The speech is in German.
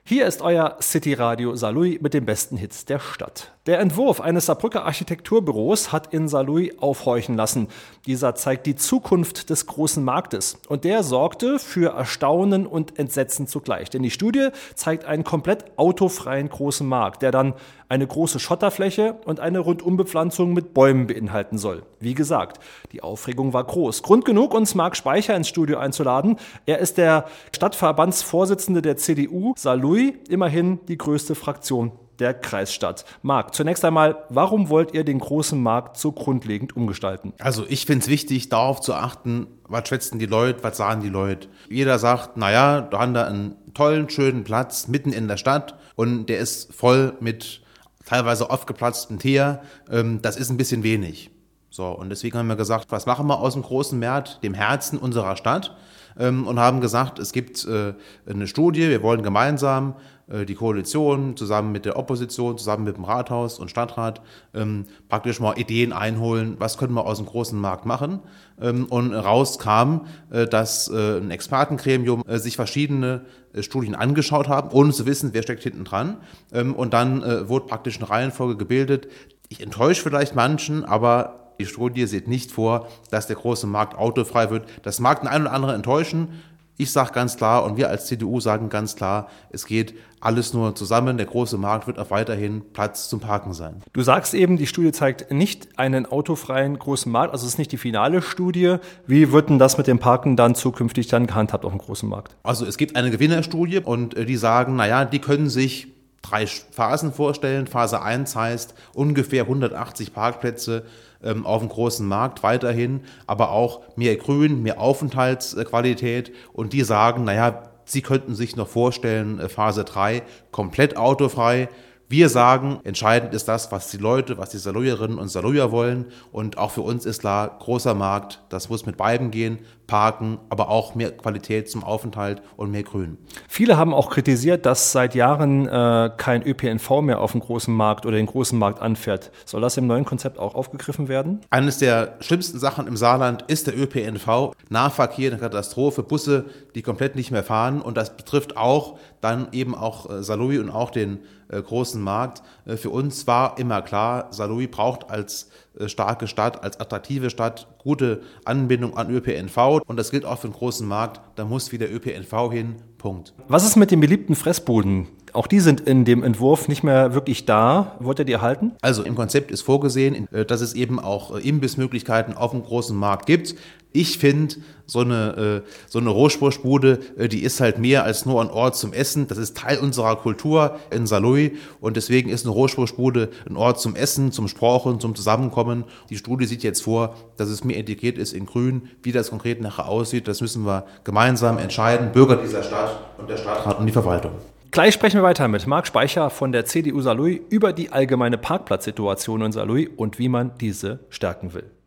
Hier ist euer City-Radio Saarlouis mit den besten Hits der Stadt. Der Entwurf eines Saarbrücker Architekturbüros hat in Saarlouis aufhorchen lassen. Dieser zeigt die Zukunft des großen Marktes. Und der sorgte für Erstaunen und Entsetzen zugleich. Denn die Studie zeigt einen komplett autofreien großen Markt, der dann eine große Schotterfläche und eine Rundumbepflanzung mit Bäumen beinhalten soll. Wie gesagt, die Aufregung war groß. Grund genug, uns Marc Speicher ins Studio einzuladen. Er ist der Stadtverbandsvorsitzende der CDU Saarlouis, immerhin die größte Fraktion der Kreisstadt. Marc, zunächst einmal, warum wollt ihr den großen Markt so grundlegend umgestalten? Also ich finde es wichtig, darauf zu achten, was schätzen die Leute, was sagen die Leute. Jeder sagt, naja, da haben wir einen tollen, schönen Platz mitten in der Stadt und der ist voll mit teilweise aufgeplatzten Teer. Das ist ein bisschen wenig. So, und deswegen haben wir gesagt, was machen wir aus dem großen Markt, dem Herzen unserer Stadt? Und haben gesagt, es gibt eine Studie, wir wollen gemeinsam die Koalition zusammen mit der Opposition, zusammen mit dem Rathaus und Stadtrat praktisch mal Ideen einholen, was können wir aus dem großen Markt machen. Und raus kam, dass ein Expertengremium sich verschiedene Studien angeschaut haben, ohne zu wissen, wer steckt hinten dran. Und dann wurde praktisch eine Reihenfolge gebildet. Ich enttäusche vielleicht manchen, aber die Studie sieht nicht vor, dass der große Markt autofrei wird. Das mag den einen oder anderen enttäuschen. Ich sage ganz klar und wir als CDU sagen ganz klar, es geht alles nur zusammen. Der große Markt wird auch weiterhin Platz zum Parken sein. Du sagst eben, die Studie zeigt nicht einen autofreien großen Markt, also es ist nicht die finale Studie. Wie wird denn das mit dem Parken dann zukünftig dann gehandhabt auf dem großen Markt? Also es gibt eine Gewinnerstudie und die sagen, naja, die können sich 3 Phasen vorstellen. Phase 1 heißt ungefähr 180 Parkplätze auf dem großen Markt weiterhin, aber auch mehr Grün, mehr Aufenthaltsqualität. Und die sagen, naja, sie könnten sich noch vorstellen, Phase 3 komplett autofrei. Wir sagen, entscheidend ist das, was die Leute, was die Saarlouierinnen und Saarlouier wollen. Und auch für uns ist klar, großer Markt, das muss mit beiden gehen, Parken, aber auch mehr Qualität zum Aufenthalt und mehr Grün. Viele haben auch kritisiert, dass seit Jahren kein ÖPNV mehr auf dem großen Markt oder den großen Markt anfährt. Soll das im neuen Konzept auch aufgegriffen werden? Eines der schlimmsten Sachen im Saarland ist der ÖPNV. Nahverkehr, eine Katastrophe, Busse, die komplett nicht mehr fahren. Und das betrifft auch dann eben auch Saarlouis und auch den großen Markt. Für uns war immer klar, Saarlouis braucht als starke Stadt, als attraktive Stadt gute Anbindung an ÖPNV. Und das gilt auch für den großen Markt. Da muss wieder ÖPNV hin. Punkt. Was ist mit den beliebten Fressbuden? Auch die sind in dem Entwurf nicht mehr wirklich da. Wollt ihr die erhalten? Also im Konzept ist vorgesehen, dass es eben auch Imbissmöglichkeiten auf dem großen Markt gibt. Ich finde, so eine Rohschwurstbude, die ist halt mehr als nur ein Ort zum Essen. Das ist Teil unserer Kultur in Saarlouis und deswegen ist eine Rohschwurstbude ein Ort zum Essen, zum Sprochen, zum Zusammenkommen. Die Studie sieht jetzt vor, dass es mehr integriert ist in Grün. Wie das konkret nachher aussieht, das müssen wir gemeinsam entscheiden. Bürger dieser Stadt und der Stadtrat und die Verwaltung. Gleich sprechen wir weiter mit Marc Speicher von der CDU Saarlouis über die allgemeine Parkplatzsituation in Saarlouis und wie man diese stärken will.